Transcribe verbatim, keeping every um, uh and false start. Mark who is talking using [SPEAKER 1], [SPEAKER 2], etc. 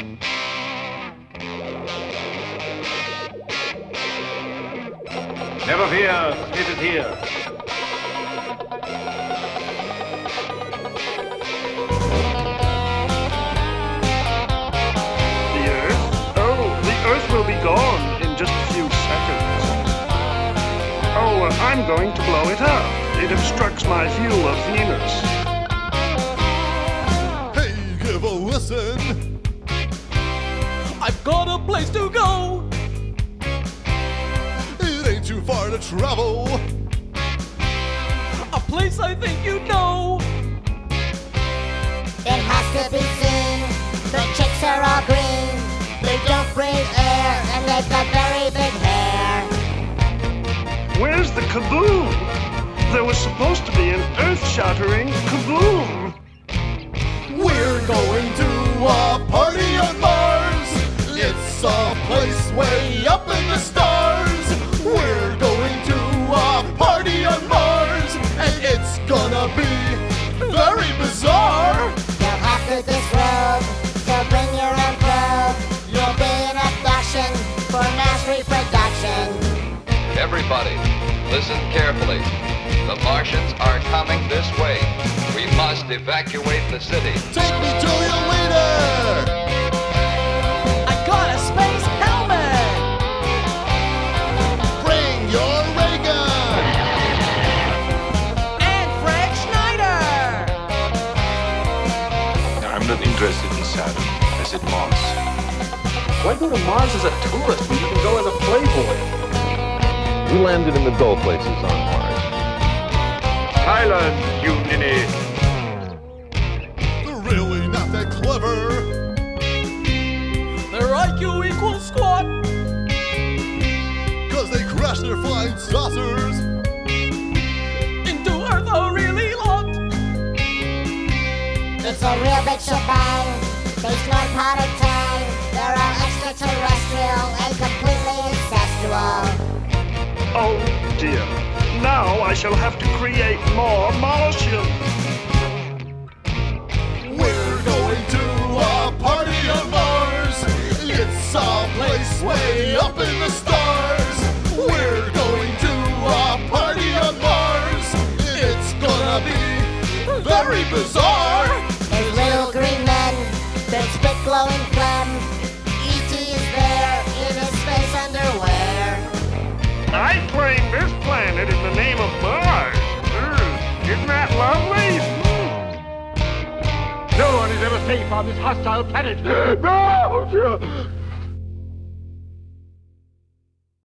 [SPEAKER 1] Never fear, it is here.
[SPEAKER 2] The Earth? Oh, the Earth will be gone in just a few seconds. Oh, uh, I'm going to blow it up. It obstructs my view of Venus.
[SPEAKER 3] Hey, give a listen.
[SPEAKER 4] I've got a place to go.
[SPEAKER 3] It ain't too far to travel.
[SPEAKER 4] A place I think you know.
[SPEAKER 5] It has to be seen. The chicks are all green. They don't breathe air and they've got very big hair.
[SPEAKER 2] Where's the kaboom? There was supposed to be an earth-shattering kaboom.
[SPEAKER 3] We're going to a party on Mars. It's a place way up in the stars. We're going to a party on Mars, and it's gonna be very bizarre.
[SPEAKER 5] You'll have to disrobe, so bring your own probe. You'll be an abduction for mass reproduction.
[SPEAKER 6] Everybody, listen carefully. The Martians are coming this way. We must evacuate the city.
[SPEAKER 3] Take me to your leader.
[SPEAKER 4] I got a space helmet.
[SPEAKER 3] Bring your ray gun.
[SPEAKER 4] And Fred Schneider.
[SPEAKER 7] I'm not interested in Saturn. I said Mars.
[SPEAKER 8] Why go to Mars as a tourist when you can go as a playboy?
[SPEAKER 9] We landed in the dull places on Mars.
[SPEAKER 2] Silence, you ninny.
[SPEAKER 3] They're really not that clever.
[SPEAKER 4] Their I Q equals squat.
[SPEAKER 3] Cause they crashed their flying saucers
[SPEAKER 4] Into Earth a really lot.
[SPEAKER 5] It's a real big shebang. They snort powder tang. They're all extraterrestrial and completely incestual.
[SPEAKER 2] Oh dear. Now I shall have to create more Martians.
[SPEAKER 3] We're going to a party on Mars. It's a place way up in the stars. We're going to a party on Mars. It's gonna be very bizarre.
[SPEAKER 5] There's little green men that spit glowing phlegm. E T is there in his space underwear.
[SPEAKER 2] I claim this planet in the name of Mars. Mm, isn't that lovely?
[SPEAKER 1] No one is ever safe on this hostile planet. No!